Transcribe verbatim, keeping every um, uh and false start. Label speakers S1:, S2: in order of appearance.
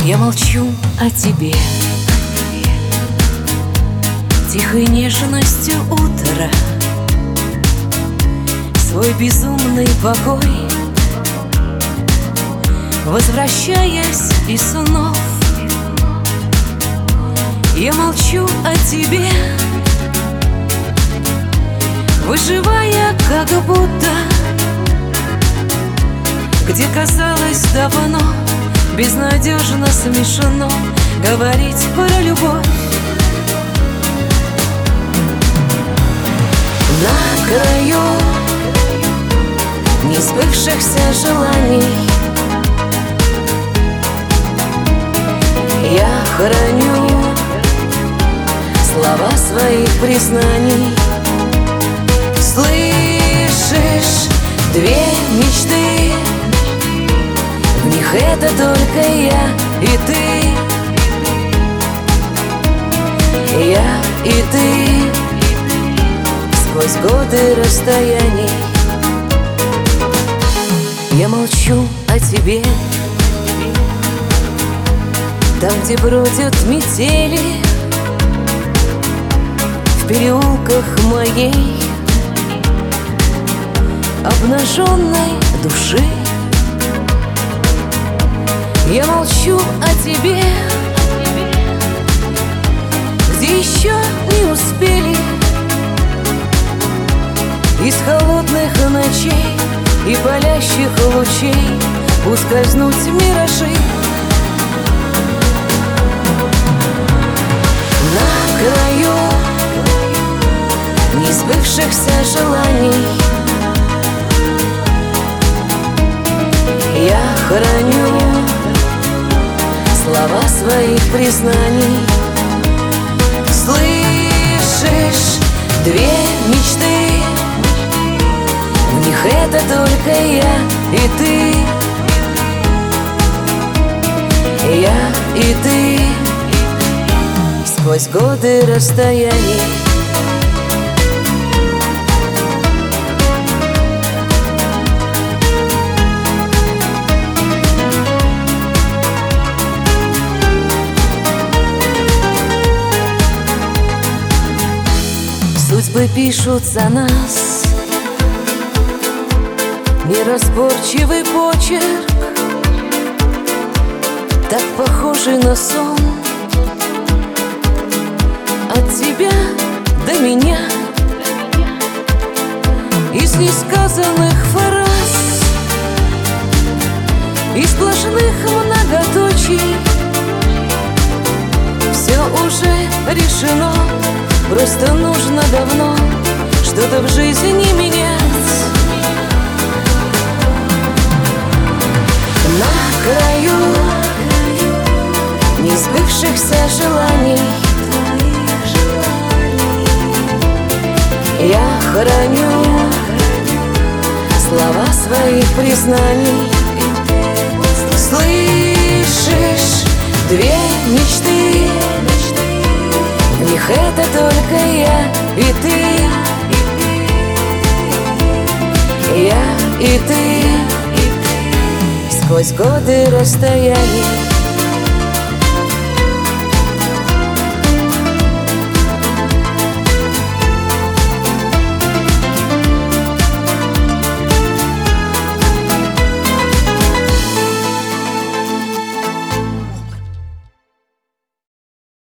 S1: Я молчу о тебе тихой нежностью утра, свой безумный покой, возвращаясь из снов. Я молчу о тебе, выживая как будто, где казалось давно безнадежно смешно говорить про любовь. На краю несбывшихся желаний я храню слова своих признаний. Слышишь, две мечты, в них это только я и ты, я и ты, сквозь годы расстояний. Я молчу о тебе, там, где бродят метели, в переулках моей обнаженной души. Я молчу о тебе, где еще не успели из холодных ночей и палящих лучей ускользнуть миражи. На краю несбывшихся желаний я храню слова своих признаний. Слышишь, две мечты, в них это только я и ты, я и ты, сквозь годы расстояний. Судьбы пишут за нас неразборчивый почерк, так похожий на сон. От тебя до меня из несказанных фраз, из сплошных многоточий все уже решено. Просто нужно давно что-то в жизни менять. На краю несбывшихся желаний я храню слова своих признаний. Слышишь, две мечты, в них это только я и ты, я и ты, сквозь годы расстояний.